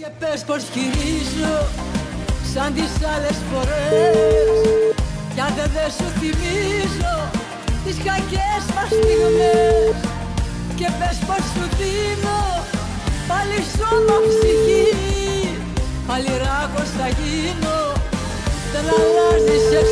πες πως γυρίζω σαν τις άλλες φορές, κι αν δεν σου θυμίζω τις κακές μας στιγμές. Και πες πως σου δίνω πάλι σώμα ψυχή, πάλι ράκος θα γίνω, δεν αλλάζεις εσύ.